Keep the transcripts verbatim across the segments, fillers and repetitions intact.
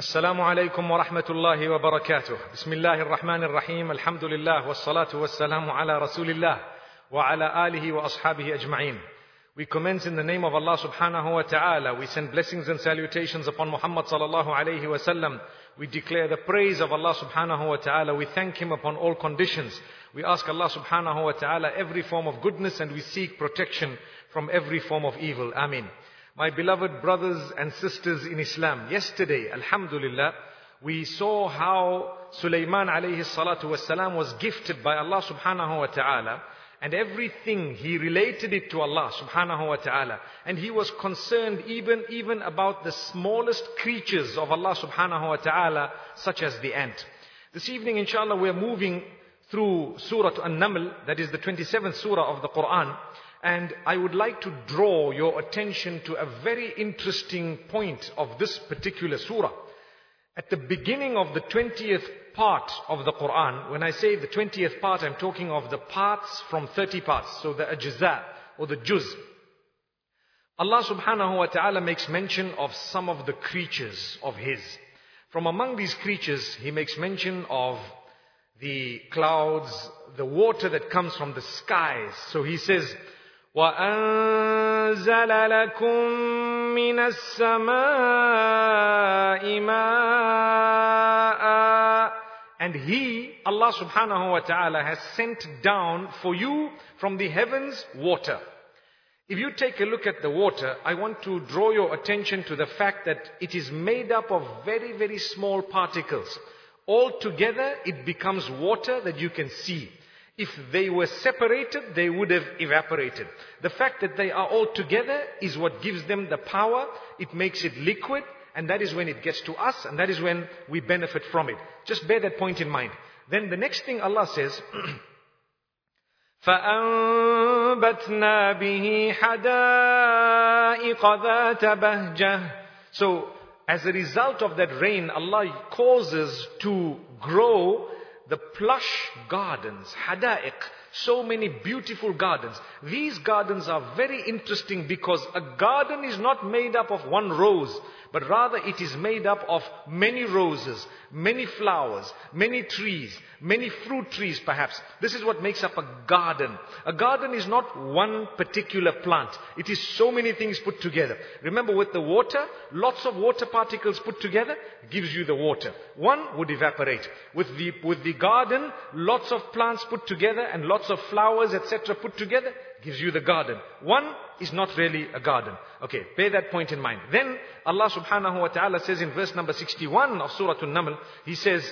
السلام عليكم ورحمة الله وبركاته. بسم الله الرحمن الرحيم. الحمد لله والصلاة والسلام على رسول الله وعلى آله وأصحابه أجمعين. We commence in the name of Allah subhanahu wa ta'ala. We send blessings and salutations upon Muhammad sallallahu alayhi wa sallam. We declare the praise of Allah subhanahu wa ta'ala. We thank Him upon all conditions. We ask Allah subhanahu wa ta'ala every form of goodness, and we seek protection from every form of evil. Ameen. My beloved brothers and sisters in Islam, yesterday, alhamdulillah, we saw how Sulaiman alayhi salatu wassalam was gifted by Allah subhanahu wa ta'ala, and everything he related it to Allah subhanahu wa ta'ala, and he was concerned even, even about the smallest creatures of Allah subhanahu wa ta'ala, such as the ant. This evening, inshallah, we are moving through Surah An-Naml, that is the twenty-seventh surah of the Quran. And I would like to draw your attention to a very interesting point of this particular surah. At the beginning of the twentieth part of the Quran, when I say the twentieth part, I'm talking of the parts from thirty parts. So the ajza or the juz. Allah subhanahu wa ta'ala makes mention of some of the creatures of His. From among these creatures, He makes mention of the clouds, the water that comes from the skies. So He says, وَأَنزَلَ لَكُم مِّنَ السَّمَاءِ مَاءً. And He, Allah subhanahu wa ta'ala, has sent down for you from the heavens water. If you take a look at the water, I want to draw your attention to the fact that it is made up of very, very small particles. All together, it becomes water that you can see. If they were separated, they would have evaporated. The fact that they are all together is what gives them the power. It makes it liquid, and that is when it gets to us, and that is when we benefit from it. Just bear that point in mind. Then the next thing Allah says, فَأَنبَتْنَا بِهِ حَدَائِقَ ذَاتَ بَهْجَةٍ. So, as a result of that rain, Allah causes to grow the plush gardens, hada'iq, so many beautiful gardens. These gardens are very interesting because a garden is not made up of one rose, but rather it is made up of many roses, many flowers, many trees, many fruit trees perhaps. This is what makes up a garden. A garden is not one particular plant. It is so many things put together. Remember, with the water, lots of water particles put together gives you the water. One would evaporate. With the, with the garden, lots of plants put together and lots of flowers, et cetera put together gives you the garden. One is not really a garden. Okay, bear that point in mind. Then Allah subhanahu wa ta'ala says in verse number sixty-one of Surah An-Naml, He says,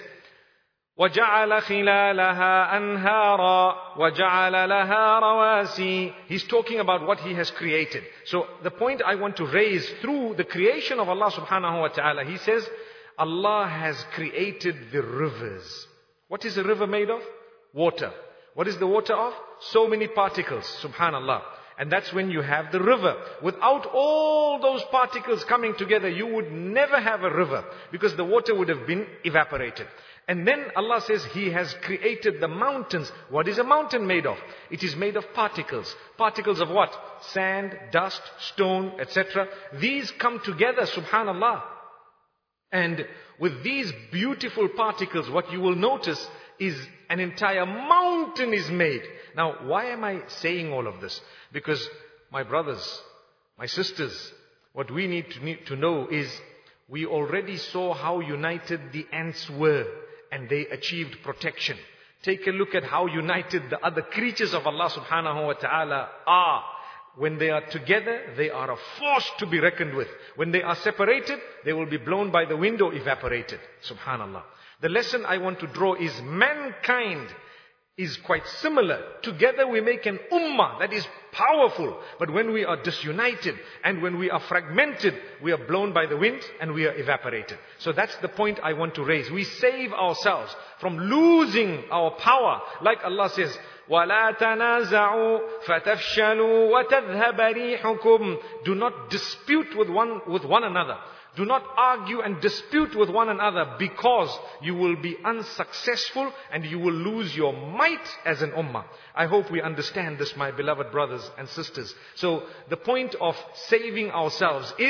وَجَعَلَ خِلَالَهَا أَنْهَارًا وَجَعَلَ لَهَا رَوَاسِي. He's talking about what He has created. So the point I want to raise through the creation of Allah subhanahu wa ta'ala, He says, Allah has created the rivers. What is a river made of? Water. What is the water of? So many particles, subhanallah. And that's when you have the river. Without all those particles coming together, you would never have a river, because the water would have been evaporated. And then Allah says He has created the mountains. What is a mountain made of? It is made of particles. Particles of what? Sand, dust, stone, et cetera. These come together, subhanallah. And with these beautiful particles, what you will notice is an entire mountain is made. Now, why am I saying all of this? Because my brothers, my sisters, what we need to, need to know is we already saw how united the ants were, and they achieved protection. Take a look at how united the other creatures of Allah subhanahu wa ta'ala are. When they are together, they are a force to be reckoned with. When they are separated, they will be blown by the wind or evaporated. Subhanallah. The lesson I want to draw is mankind is quite similar. Together we make an ummah that is powerful. But when we are disunited and when we are fragmented, we are blown by the wind and we are evaporated. So that's the point I want to raise. We save ourselves from losing our power. Like Allah says, وَلَا تَنَازَعُوا فَتَفْشَلُوا وَتَذْهَبَ رِيحُكُمْ. Do not dispute with one, with one another. Do not argue and dispute with one another, because you will be unsuccessful and you will lose your might as an ummah. I hope we understand this, my beloved brothers and sisters. So the point of saving ourselves is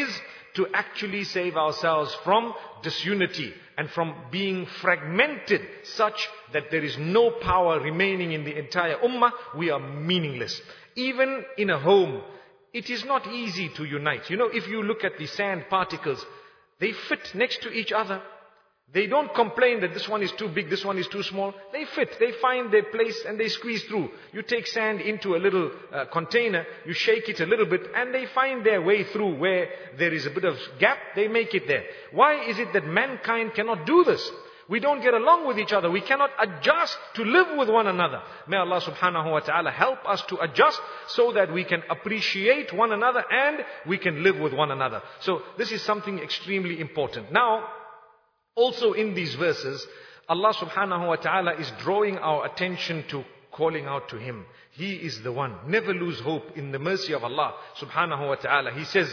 to actually save ourselves from disunity and from being fragmented such that there is no power remaining in the entire ummah. We are meaningless. Even in a home, it is not easy to unite. You know, if you look at the sand particles, they fit next to each other. They don't complain that this one is too big, this one is too small. They fit, they find their place and they squeeze through. You take sand into a little uh, container, you shake it a little bit and they find their way through. Where there is a bit of gap, they make it there. Why is it that mankind cannot do this? We don't get along with each other. We cannot adjust to live with one another. May Allah subhanahu wa ta'ala help us to adjust so that we can appreciate one another and we can live with one another. So this is something extremely important. Now, also in these verses, Allah subhanahu wa ta'ala is drawing our attention to calling out to Him. He is the one. Never lose hope in the mercy of Allah subhanahu wa ta'ala. He says,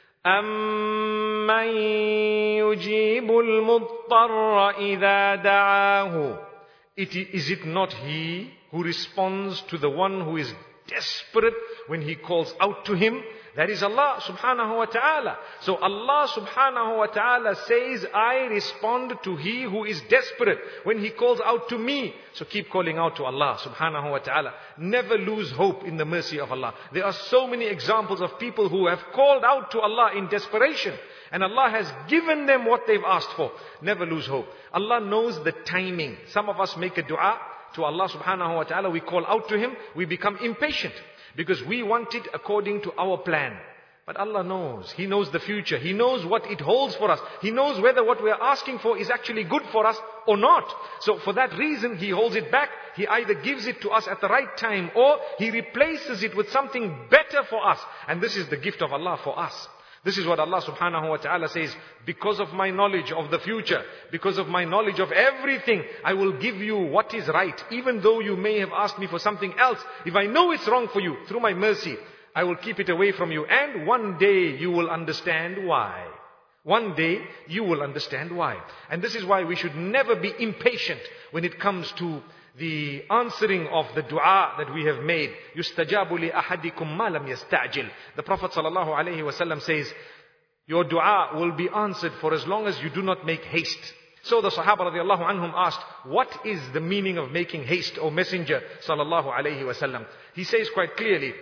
أَمَّنْ يُجِيبُ الْمُضْطَرَّ إِذَا دَعَاهُ. Is it not He who responds to the one who is desperate when he calls out to Him? That is Allah subhanahu wa ta'ala. So Allah subhanahu wa ta'ala says, I respond to he who is desperate when he calls out to me. So keep calling out to Allah subhanahu wa ta'ala. Never lose hope in the mercy of Allah. There are so many examples of people who have called out to Allah in desperation. And Allah has given them what they've asked for. Never lose hope. Allah knows the timing. Some of us make a dua to Allah subhanahu wa ta'ala. We call out to Him. We become impatient. Because we want it according to our plan. But Allah knows. He knows the future. He knows what it holds for us. He knows whether what we are asking for is actually good for us or not. So for that reason, He holds it back. He either gives it to us at the right time or He replaces it with something better for us. And this is the gift of Allah for us. This is what Allah subhanahu wa ta'ala says, because of my knowledge of the future, because of my knowledge of everything, I will give you what is right. Even though you may have asked me for something else, if I know it's wrong for you, through my mercy, I will keep it away from you. And one day you will understand why. One day you will understand why. And this is why we should never be impatient when it comes to the answering of the dua that we have made. يُسْتَجَابُ لِأَحَدِكُمْ مَا لَمْ يَسْتَعْجِلْ. The Prophet sallallahu alaihi wasallam says, your dua will be answered for as long as you do not make haste. So the Sahaba radiallahu anhum asked, what is the meaning of making haste, O Messenger sallallahu alaihi wasallam? He says quite clearly,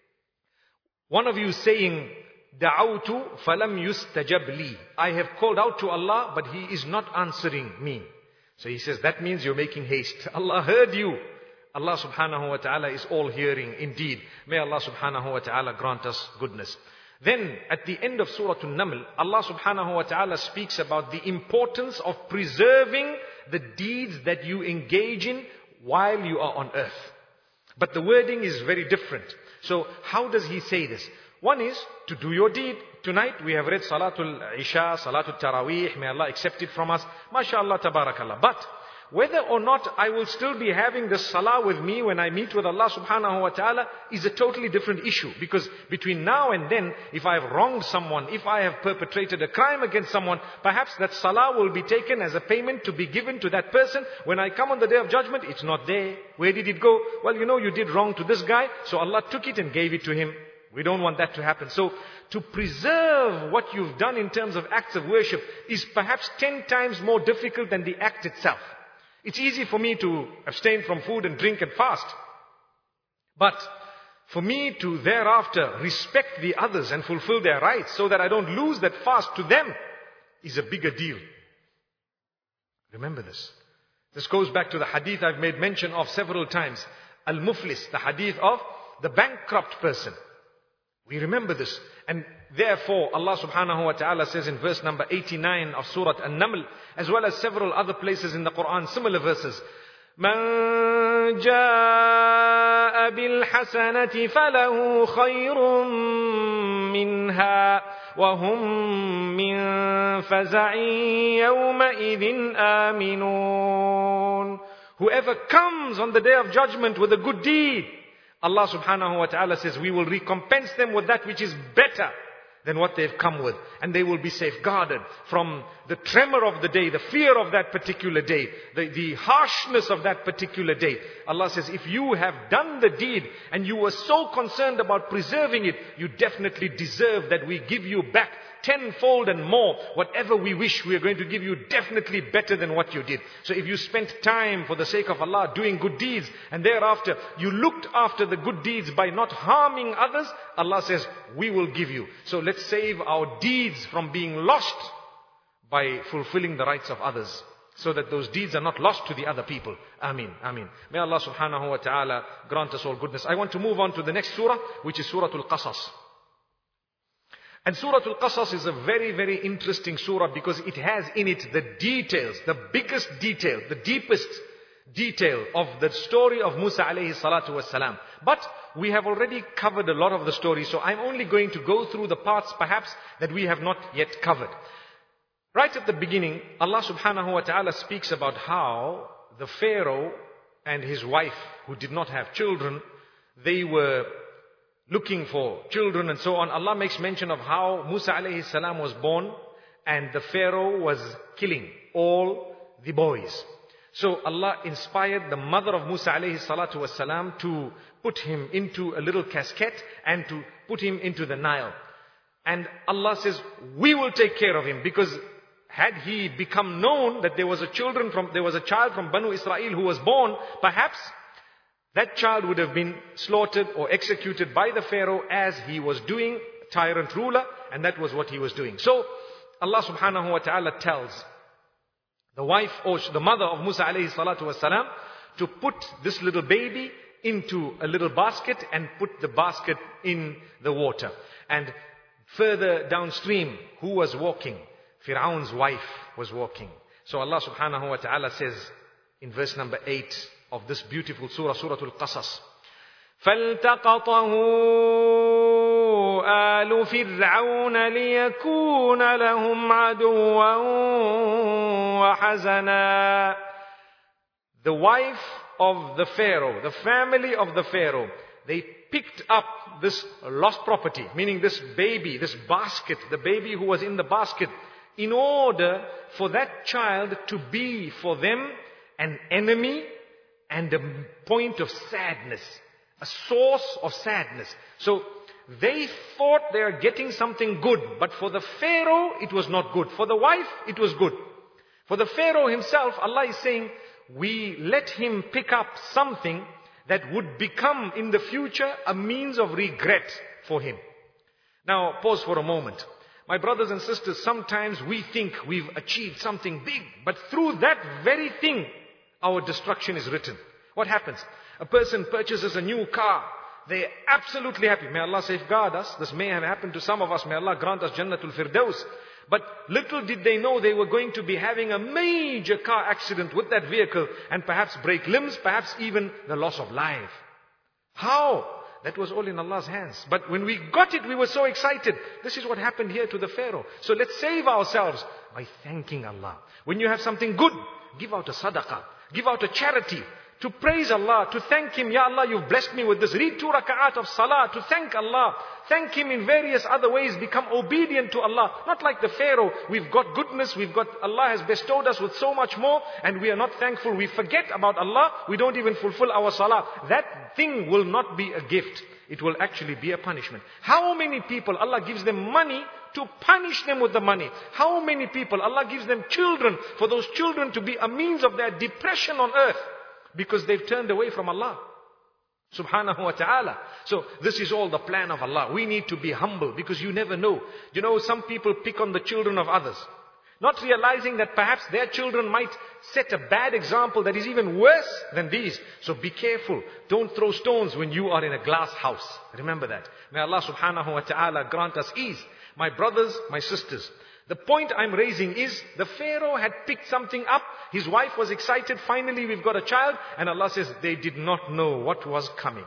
one of you saying, دَعَوْتُ فَلَمْ يُسْتَجَبْ لِي. I have called out to Allah, but He is not answering me. So he says, that means you're making haste. Allah heard you. Allah subhanahu wa ta'ala is all hearing indeed. May Allah subhanahu wa ta'ala grant us goodness. Then at the end of Surah An-Naml, Allah subhanahu wa ta'ala speaks about the importance of preserving the deeds that you engage in while you are on earth. But the wording is very different. So how does He say this? One is to do your deed. Tonight we have read Salatul Isha, Salatul Taraweeh. May Allah accept it from us. MashaAllah, Tabarakallah. But whether or not I will still be having the salah with me when I meet with Allah subhanahu wa ta'ala is a totally different issue. Because between now and then, if I have wronged someone, if I have perpetrated a crime against someone, perhaps that salah will be taken as a payment to be given to that person. When I come on the Day of Judgment, it's not there. Where did it go? Well, you know, you did wrong to this guy, so Allah took it and gave it to him. We don't want that to happen. So to preserve what you've done in terms of acts of worship is perhaps ten times more difficult than the act itself. It's easy for me to abstain from food and drink and fast. But for me to thereafter respect the others and fulfill their rights so that I don't lose that fast to them is a bigger deal. Remember this. This goes back to the hadith I've made mention of several times. Al-Muflis, the hadith of the bankrupt person. We remember this. And therefore, Allah subhanahu wa ta'ala says in verse number eighty-nine of Surah An-Naml, as well as several other places in the Quran, similar verses. مَنْ جَاءَ بِالْحَسَنَةِ فَلَهُ خَيْرٌ مِّنْهَا وَهُمْ مِنْ فَزَعٍ يَوْمَئِذٍ آمِنُونَ. Whoever comes on the Day of Judgment with a good deed, Allah subhanahu wa ta'ala says, we will recompense them with that which is better. than what they've come with. And they will be safeguarded from the tremor of the day, the fear of that particular day, the, the harshness of that particular day. Allah says, if you have done the deed and you were so concerned about preserving it, you definitely deserve that we give you back tenfold and more. Whatever we wish, we are going to give you definitely better than what you did. So if you spent time for the sake of Allah doing good deeds, and thereafter you looked after the good deeds by not harming others, Allah says, we will give you. So let's save our deeds from being lost by fulfilling the rights of others, so that those deeds are not lost to the other people. Ameen, ameen. May Allah subhanahu wa ta'ala grant us all goodness. I want to move on to the next surah, which is Surah Al-Qasas. And Surah Al-Qasas is a very, very interesting surah because it has in it the details, the biggest detail, the deepest detail of the story of Musa alayhi salatu wasalam. But we have already covered a lot of the story, so I'm only going to go through the parts perhaps that we have not yet covered. Right at the beginning, Allah subhanahu wa ta'ala speaks about how the Pharaoh and his wife, who did not have children, they were looking for children and so on. Allah makes mention of how Musa alayhi salam was born and the Pharaoh was killing all the boys. So Allah inspired the mother of Musa alayhi salatu wasalam to put him into a little casket and to put him into the Nile. And Allah says, we will take care of him, because had he become known that there was a children from there was a child from Banu Israel who was born, perhaps that child would have been slaughtered or executed by the Pharaoh, as he was doing, tyrant ruler, and that was what he was doing. So Allah subhanahu wa ta'ala tells the wife or the mother of Musa alayhi salatu wasalam to put this little baby into a little basket and put the basket in the water. And further downstream, who was walking? Fir'aun's wife was walking. So Allah subhanahu wa ta'ala says in verse number eight of this beautiful surah, Surah Al-Qasas, فَالْتَقَطَهُ آلُ فِرْعَوْنَ لِيَكُونَ لَهُمْ عَدُوًّا وَحَزَنًا. The wife of the Pharaoh, the family of the Pharaoh, they picked up this lost property, meaning this baby, this basket, the baby who was in the basket, in order for that child to be for them an enemy and a point of sadness, a source of sadness. So they thought they are getting something good, but for the Pharaoh it was not good. For the wife it was good. For the Pharaoh himself, Allah is saying, we let him pick up something that would become in the future a means of regret for him. Now pause for a moment. My brothers and sisters, sometimes we think we've achieved something big, but through that very thing, our destruction is written. What happens? A person purchases a new car. They're absolutely happy. May Allah safeguard us. This may have happened to some of us. May Allah grant us Jannatul Firdaus. But little did they know they were going to be having a major car accident with that vehicle and perhaps break limbs, perhaps even the loss of life. How? That was all in Allah's hands. But when we got it, we were so excited. This is what happened here to the Pharaoh. So let's save ourselves by thanking Allah. When you have something good, give out a sadaqah. Give out a charity. To praise Allah, to thank Him. Ya Allah, you've blessed me with this. Read two raka'at of salah, to thank Allah. Thank Him in various other ways. Become obedient to Allah. Not like the Pharaoh. We've got goodness. We've got, Allah has bestowed us with so much more, and we are not thankful. We forget about Allah. We don't even fulfill our salah. That thing will not be a gift. It will actually be a punishment. How many people Allah gives them money to punish them with the money? How many people Allah gives them children for those children to be a means of their depression on earth? Because they've turned away from Allah subhanahu wa ta'ala. So this is all the plan of Allah. We need to be humble, because you never know. You know, some people pick on the children of others, not realizing that perhaps their children might set a bad example that is even worse than these. So be careful. Don't throw stones when you are in a glass house. Remember that. May Allah subhanahu wa ta'ala grant us ease. My brothers, my sisters, the point I'm raising is the Pharaoh had picked something up. His wife was excited. Finally, we've got a child. And Allah says they did not know what was coming.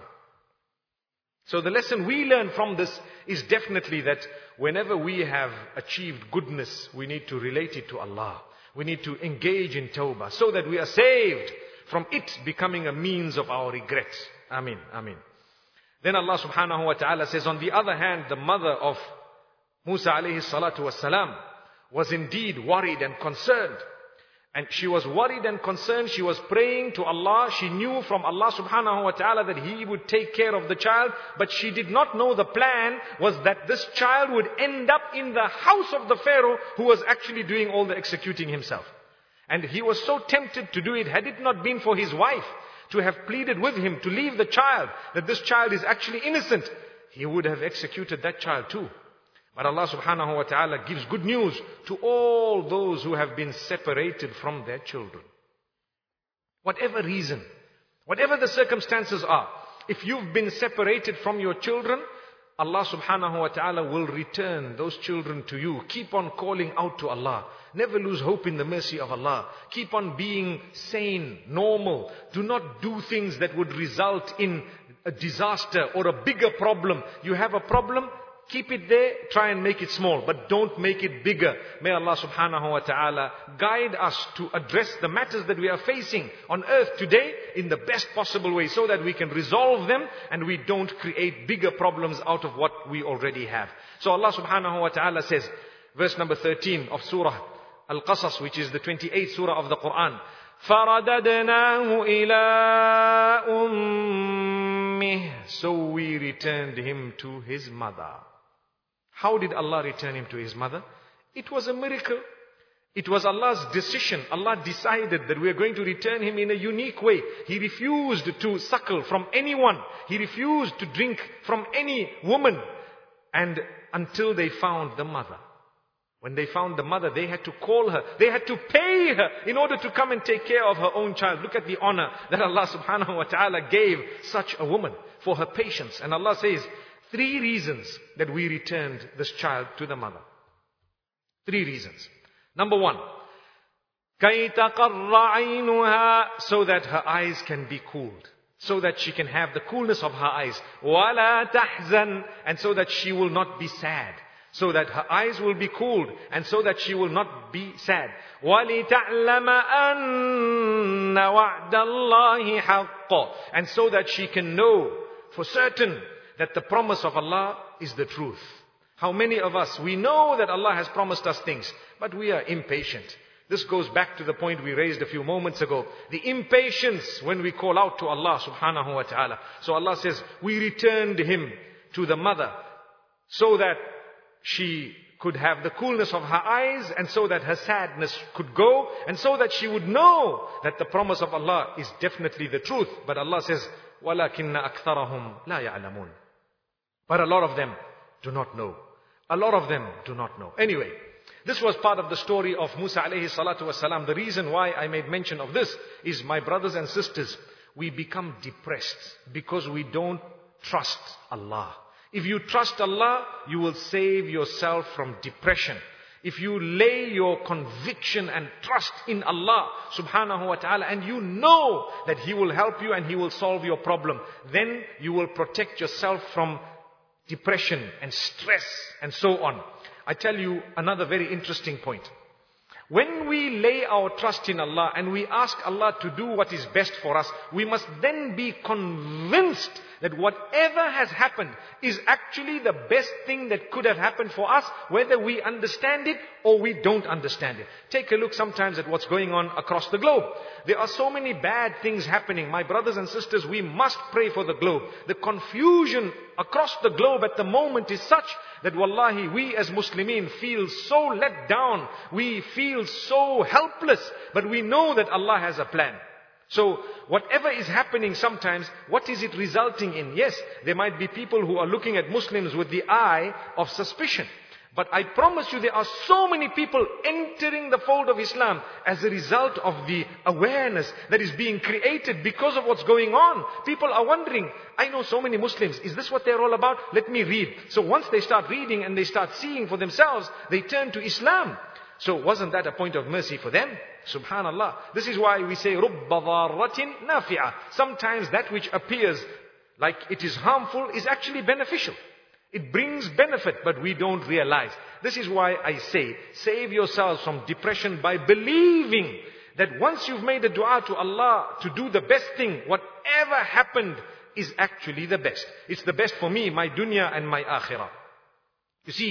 So the lesson we learn from this is definitely that whenever we have achieved goodness, we need to relate it to Allah. We need to engage in tawbah so that we are saved from it becoming a means of our regrets. Ameen, ameen. Then Allah subhanahu wa ta'ala says, on the other hand, the mother of Musa alayhi salatu wasalam was indeed worried and concerned. And she was worried and concerned. She was praying to Allah. She knew from Allah subhanahu wa ta'ala that He would take care of the child. But she did not know the plan was that this child would end up in the house of the Pharaoh, who was actually doing all the executing himself. And he was so tempted to do it, had it not been for his wife to have pleaded with him to leave the child, that this child is actually innocent, he would have executed that child too. But Allah subhanahu wa ta'ala gives good news to all those who have been separated from their children. Whatever reason, whatever the circumstances are, if you've been separated from your children, Allah subhanahu wa ta'ala will return those children to you. Keep on calling out to Allah. Never lose hope in the mercy of Allah. Keep on being sane, normal. Do not do things that would result in a disaster or a bigger problem. You have a problem, keep it there, try and make it small, but don't make it bigger. May Allah subhanahu wa ta'ala guide us to address the matters that we are facing on earth today in the best possible way, so that we can resolve them and we don't create bigger problems out of what we already have. So Allah subhanahu wa ta'ala says, verse number thirteen of Surah Al-Qasas, which is the twenty-eighth surah of the Quran, فَرَدَدْنَاهُ إِلَىٰ أُمِّهِ. So we returned him to his mother. How did Allah return him to his mother? It was a miracle. It was Allah's decision. Allah decided that we are going to return him in a unique way. He refused to suckle from anyone. He refused to drink from any woman. And until they found the mother. When they found the mother, they had to call her. They had to pay her in order to come and take care of her own child. Look at the honor that Allah subhanahu wa ta'ala gave such a woman for her patience. And Allah says, three reasons that we returned this child to the mother. Three reasons. Number one, كَيْ تَقَرَّ عَيْنُهَا, so that her eyes can be cooled. So that she can have the coolness of her eyes. وَلَا تَحْزَنْ, and so that she will not be sad. So that her eyes will be cooled, and so that she will not be sad. وَلِتَعْلَمَ أَنَّ وَعْدَ اللَّهِ حَقٌّ, and so that she can know for certain that the promise of Allah is the truth. How many of us, we know that Allah has promised us things, but we are impatient. This goes back to the point we raised a few moments ago. The impatience when we call out to Allah subhanahu wa ta'ala. So Allah says, we returned him to the mother so that she could have the coolness of her eyes, and so that her sadness could go, and so that she would know that the promise of Allah is definitely the truth. But Allah says, وَلَكِنَّ أَكْثَرَهُمْ لَا يَعْلَمُونَ. But a lot of them do not know. A lot of them do not know. Anyway, this was part of the story of Musa alayhi salatu wasalam. The reason why I made mention of this is, my brothers and sisters, we become depressed because we don't trust Allah. If you trust Allah, you will save yourself from depression. If you lay your conviction and trust in Allah subhanahu wa ta'ala, and you know that He will help you and He will solve your problem, then you will protect yourself from depression and stress and so on. I tell you another very interesting point. When we lay our trust in Allah and we ask Allah to do what is best for us, we must then be convinced that whatever has happened is actually the best thing that could have happened for us, whether we understand it or we don't understand it. Take a look sometimes at what's going on across the globe. There are so many bad things happening. My brothers and sisters, we must pray for the globe. The confusion across the globe at the moment is such that wallahi, we as Muslimin feel so let down. We feel so helpless. But we know that Allah has a plan. So whatever is happening sometimes, what is it resulting in? Yes, there might be people who are looking at Muslims with the eye of suspicion. But I promise you, there are so many people entering the fold of Islam as a result of the awareness that is being created because of what's going on. People are wondering, I know so many Muslims, is this what they're all about? Let me read. So once they start reading and they start seeing for themselves, they turn to Islam. So wasn't that a point of mercy for them? Subhanallah. This is why we say, رُبَّ ضَارَّةٍ نَافِعَةٍ. Sometimes that which appears like it is harmful is actually beneficial. It brings benefit, but we don't realize. This is why I say, save yourselves from depression by believing that once you've made a dua to Allah to do the best thing, whatever happened is actually the best. It's the best for me, my dunya and my akhirah. You see,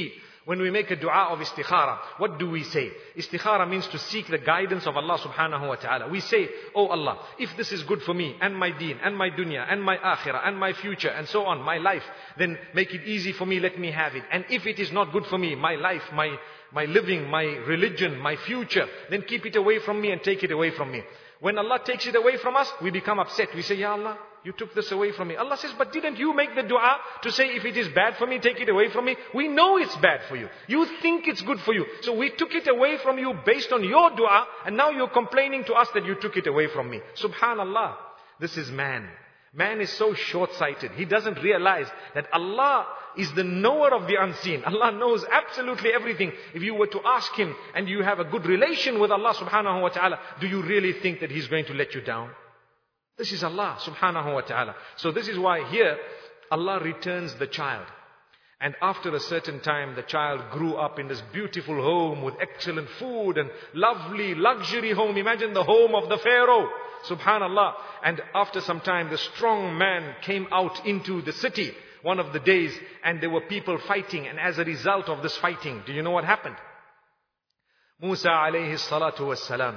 when we make a dua of istikhara, what do we say? Istikhara means to seek the guidance of Allah subhanahu wa ta'ala. We say, oh Allah, if this is good for me and my deen and my dunya and my akhirah and my future and so on, my life, then make it easy for me, let me have it. And if it is not good for me, my life, my, my living, my religion, my future, then keep it away from me and take it away from me. When Allah takes it away from us, we become upset. We say, Ya Allah, you took this away from me. Allah says, but didn't you make the dua to say, if it is bad for me, take it away from me? We know it's bad for you. You think it's good for you. So we took it away from you based on your dua, and now you're complaining to us that you took it away from me. Subhanallah. This is man. Man is so short-sighted. He doesn't realize that Allah is the knower of the unseen. Allah knows absolutely everything. If you were to ask Him and you have a good relation with Allah subhanahu wa ta'ala, do you really think that He's going to let you down? This is Allah subhanahu wa ta'ala. So this is why here Allah returns the child. And after a certain time, the child grew up in this beautiful home with excellent food and lovely luxury home. Imagine the home of the Pharaoh. Subhanallah. And after some time, the strong man came out into the city one of the days, and there were people fighting. And as a result of this fighting, do you know what happened? Musa alayhi salatu wassalam,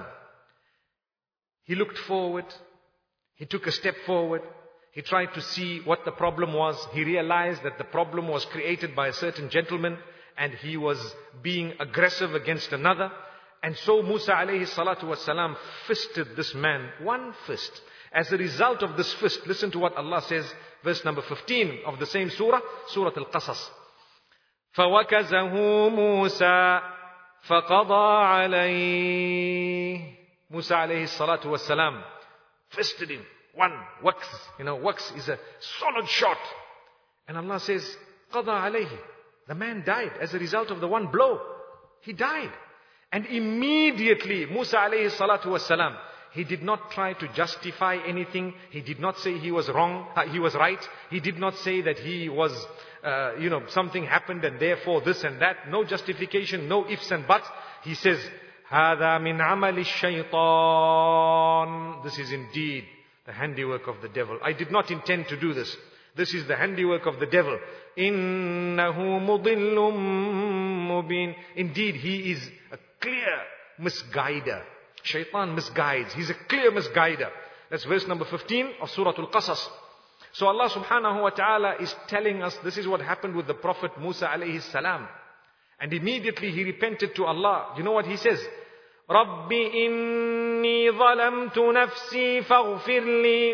he looked forward. He took a step forward. He tried to see what the problem was. He realized that the problem was created by a certain gentleman, and he was being aggressive against another. And so Musa alayhi salatu wasalam fisted this man, one fist. As a result of this fist, listen to what Allah says, verse number fifteen of the same surah, Surah Al-Qasas. فَوَكَزَهُ مُوسَى فَقَضَى عَلَيْهِ. Musa alayhi salatu wasalam fisted him. One, waqs. You know, waqs is a solid shot. And Allah says, قَضَى عَلَيْهِ. The man died as a result of the one blow. He died. And immediately, Musa alayhi salatu wasalam, he did not try to justify anything. He did not say he was wrong, uh, he was right. He did not say that he was, uh, you know, something happened and therefore this and that. No justification, no ifs and buts. He says, هَذَا مِنْ عَمَلِ الشَّيْطَانِ. This is indeed the handiwork of the devil. I did not intend to do this. This is the handiwork of the devil. إِنَّهُ مُضِلٌّ مُبِينٌ. Indeed, he is a clear misguider. Shaitan misguides. He's a clear misguider. That's verse number fifteen of Surah Al-Qasas. So Allah subhanahu wa ta'ala is telling us this is what happened with the Prophet Musa alayhi salam. And immediately he repented to Allah. You know what he says? رَبِّ إِنِّي ظَلَمْتُ نَفْسِي فَاغْفِرْ لِي.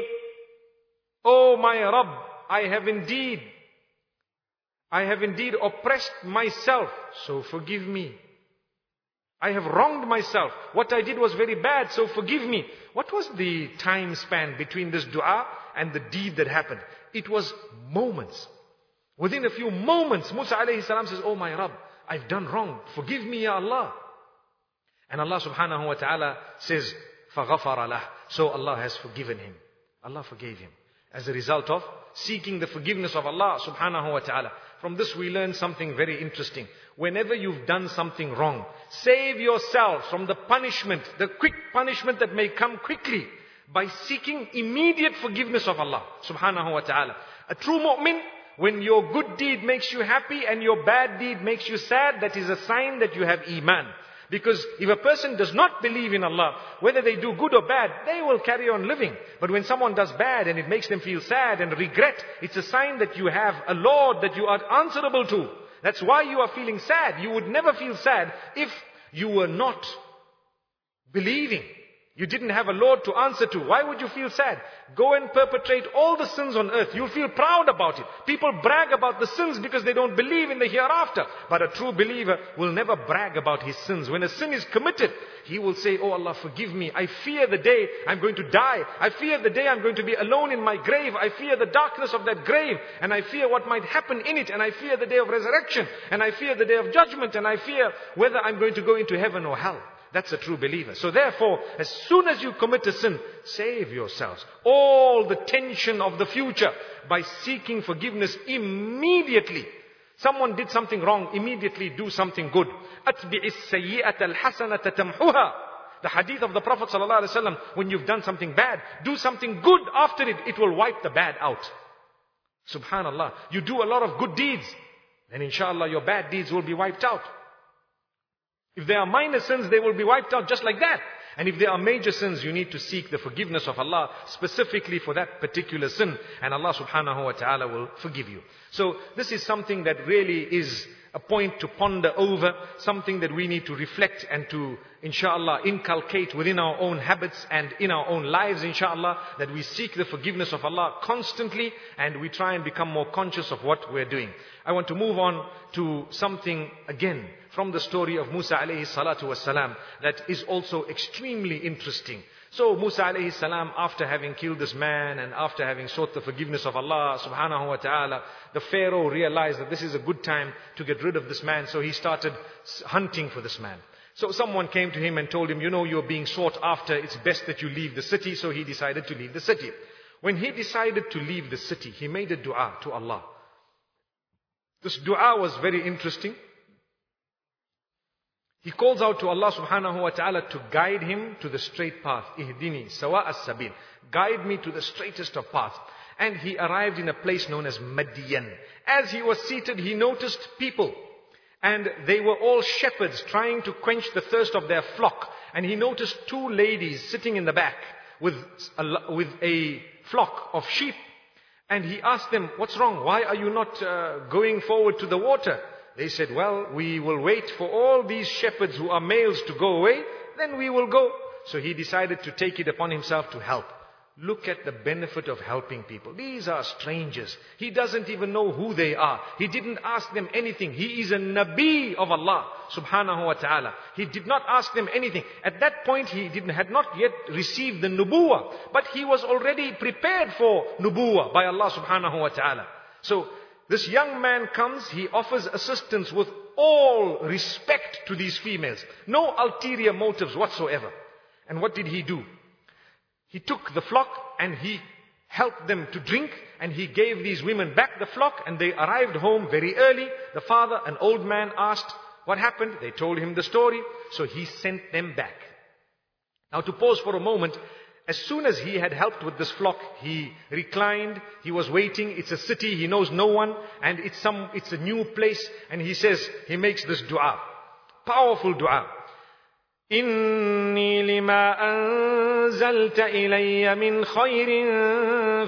Oh my Rabb, I have indeed, I have indeed oppressed myself, so forgive me. I have wronged myself. What I did was very bad, so forgive me. What was the time span between this dua and the deed that happened? It was moments. Within a few moments, Musa alayhi salam says, oh my Rabb, I've done wrong. Forgive me, Ya Allah. And Allah subhanahu wa ta'ala says, فَغَفَرَ لَهُ. So Allah has forgiven him. Allah forgave him. As a result of seeking the forgiveness of Allah subhanahu wa ta'ala. From this we learn something very interesting. Whenever you've done something wrong, save yourself from the punishment, the quick punishment that may come quickly, by seeking immediate forgiveness of Allah subhanahu wa ta'ala. A true mu'min, when your good deed makes you happy and your bad deed makes you sad, that is a sign that you have iman. Because if a person does not believe in Allah, whether they do good or bad, they will carry on living. But when someone does bad and it makes them feel sad and regret, it's a sign that you have a Lord that you are answerable to. That's why you are feeling sad. You would never feel sad if you were not believing. You didn't have a Lord to answer to. Why would you feel sad? Go and perpetrate all the sins on earth. You'll feel proud about it. People brag about the sins because they don't believe in the hereafter. But a true believer will never brag about his sins. When a sin is committed, he will say, oh Allah, forgive me. I fear the day I'm going to die. I fear the day I'm going to be alone in my grave. I fear the darkness of that grave. And I fear what might happen in it. And I fear the day of resurrection. And I fear the day of judgment. And I fear whether I'm going to go into heaven or hell. That's a true believer. So therefore, as soon as you commit a sin, save yourselves. All the tension of the future by seeking forgiveness immediately. Someone did something wrong, immediately do something good. أَتْبِعِ السَّيِّئَةَ الْحَسَنَةَ تَمْحُهَا. The hadith of the Prophet ﷺ, when you've done something bad, do something good after it. It will wipe the bad out. Subhanallah. You do a lot of good deeds. then inshallah your bad deeds will be wiped out. If there are minor sins, they will be wiped out just like that. And if there are major sins, you need to seek the forgiveness of Allah specifically for that particular sin. And Allah subhanahu wa ta'ala will forgive you. So this is something that really is a point to ponder over. Something that we need to reflect and to, inshallah, inculcate within our own habits and in our own lives, inshallah. That we seek the forgiveness of Allah constantly and we try and become more conscious of what we're doing. I want to move on to something again from the story of Musa alayhi salatu wasalam that is also extremely interesting. So Musa alayhi salam, after having killed this man and after having sought the forgiveness of Allah subhanahu wa ta'ala, the Pharaoh realized that this is a good time to get rid of this man. So he started hunting for this man. So someone came to him and told him, you know, you're being sought after. It's best that you leave the city. So he decided to leave the city. When he decided to leave the city, he made a dua to Allah. This dua was very interesting. He calls out to Allah subhanahu wa ta'ala to guide him to the straight path. Ihdini sawa as-sabil. Guide me to the straightest of paths. And he arrived in a place known as Madian. As he was seated, he noticed people. And they were all shepherds trying to quench the thirst of their flock. And he noticed two ladies sitting in the back with a, with a flock of sheep. And he asked them, what's wrong? Why are you not uh, going forward to the water? They said, well, we will wait for all these shepherds who are males to go away, then we will go. So he decided to take it upon himself to help. Look at the benefit of helping people. These are strangers. He doesn't even know who they are. He didn't ask them anything. He is a Nabi of Allah subhanahu wa ta'ala. He did not ask them anything. At that point he didn't, had not yet received the Nubuwah. But he was already prepared for Nubuwah by Allah subhanahu wa ta'ala. So this young man comes, he offers assistance with all respect to these females. No ulterior motives whatsoever. And what did he do? He took the flock and he helped them to drink and he gave these women back the flock and they arrived home very early. The father, an old man, asked what happened. They told him the story. So he sent them back. Now to pause for a moment. As soon as he had helped with this flock, he reclined, he was waiting, it's a city, he knows no one, and it's some, it's a new place, and he says, he makes this dua. Powerful dua. Inni lima anzalta ilayya min khayrin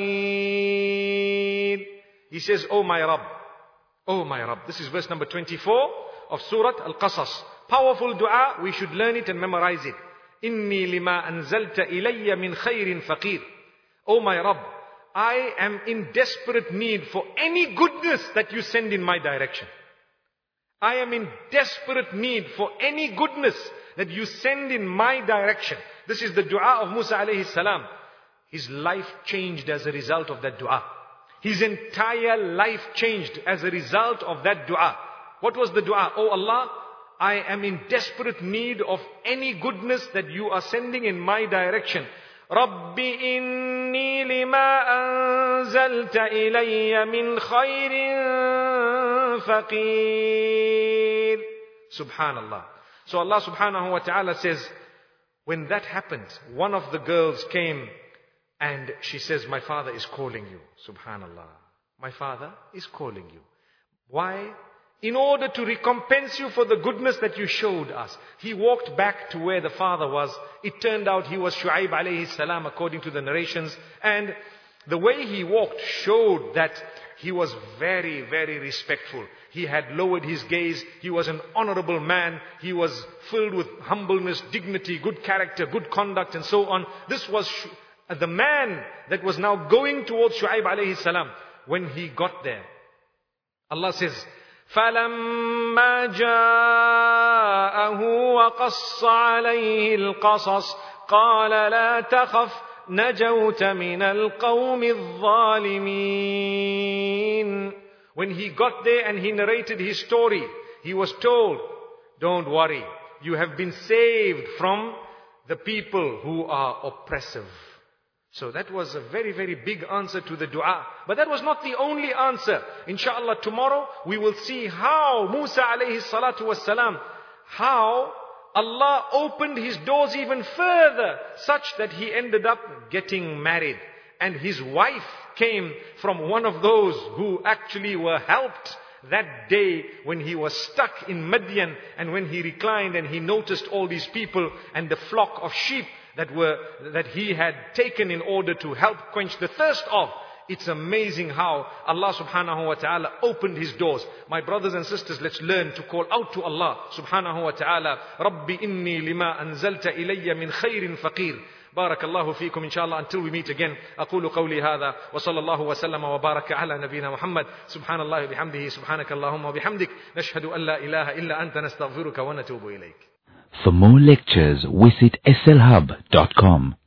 faqir. He says, oh my Rabb, oh my Rabb. This is verse number twenty-four of Surah Al-Qasas. Powerful dua, we should learn it and memorize it. Inni lima anzalta ilayya min khayrin faqir. Oh my Rabb, I am in desperate need for any goodness that you send in my direction. I am in desperate need for any goodness that you send in my direction. This is the dua of Musa alayhi salam. His life changed as a result of that dua. His entire life changed as a result of that dua. What was the dua? Oh Allah, I am in desperate need of any goodness that you are sending in my direction. Rabbi inni lima anzalta ilayya min khayrin faqir. Subhanallah. So Allah subhanahu wa ta'ala says, when that happened, one of the girls came and she says, my father is calling you. Subhanallah. My father is calling you. Why? In order to recompense you for the goodness that you showed us. He walked back to where the father was. It turned out he was Shu'aib alayhi salam according to the narrations. And the way he walked showed that he was very, very respectful. He had lowered his gaze. He was an honorable man. He was filled with humbleness, dignity, good character, good conduct and so on. This was the man that was now going towards Shu'aib alayhi salam. When he got there, Allah says, فَلَمَّا جَاءَهُ وَقَصَّ عَلَيْهِ الْقَصَصِ قَالَ لَا تَخَفْ نَجَوْتَ مِنَ الْقَوْمِ الظَّالِمِينَ. When he got there and he narrated his story, he was told, don't worry, you have been saved from the people who are oppressive. So that was a very, very big answer to the dua. But that was not the only answer. Inshallah, tomorrow we will see how Musa alayhi salatu wassalam, how Allah opened his doors even further, such that he ended up getting married. And his wife came from one of those who actually were helped that day when he was stuck in Madian, and when he reclined and he noticed all these people and the flock of sheep that were, that he had taken in order to help quench the thirst of. It's amazing how Allah subhanahu wa ta'ala opened his doors. My brothers and sisters, let's learn to call out to Allah subhanahu wa ta'ala. Rabbi inni lima anzalta ilayya min khairin faqir. بارك الله فيكم إن شاء الله. Until we meet again, أقول قولي هذا وصلى الله وسلم وبارك على نبينا محمد. سبحان الله بحمده سبحانك اللهم وبحمدك نشهد أن لا إله إلا أنت نستغفرك ونتوب إليك. For more lectures, visit S L hub dot com.